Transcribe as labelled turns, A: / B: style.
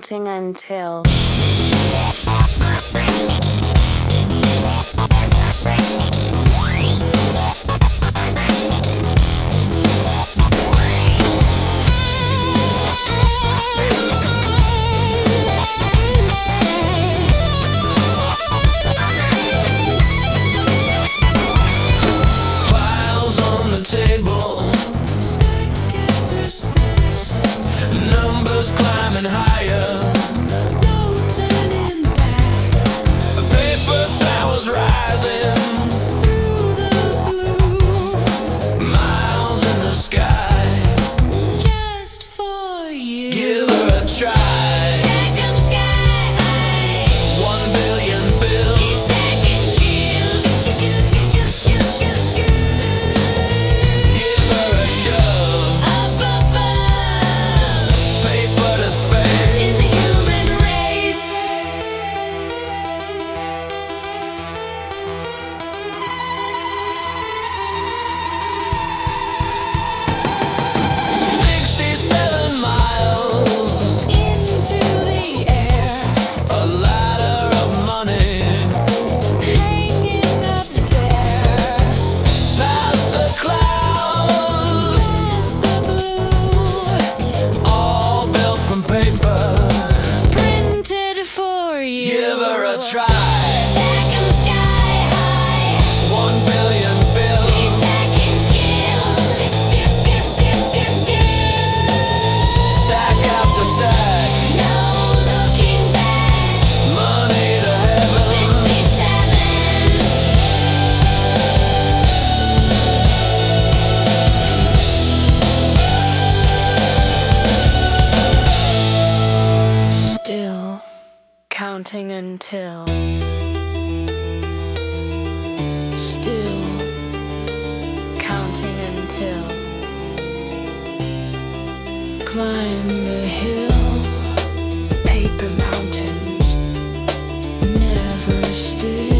A: counting until.
B: Piles on the table, numbers climbing higher, no turning back. The paper towers rising through the blue, miles in the sky, just for you. Give her a try. Stack 'em sky high. 1 billion bills. Keep stacking skills. Give her a shove. Up above. Paper to space. In the human race. "67 miles into the air, a ladder of money hanging up there, past the clouds, past the blue, all built from paper, printed for you. Give her a try. Stack 'em sky high. 1 billion bills. Keep stacking skills. Stack after stack. No looking back. Money to heaven. 67.
A: Still counting until. Still counting until. Climb the hill, paper mountains, never still.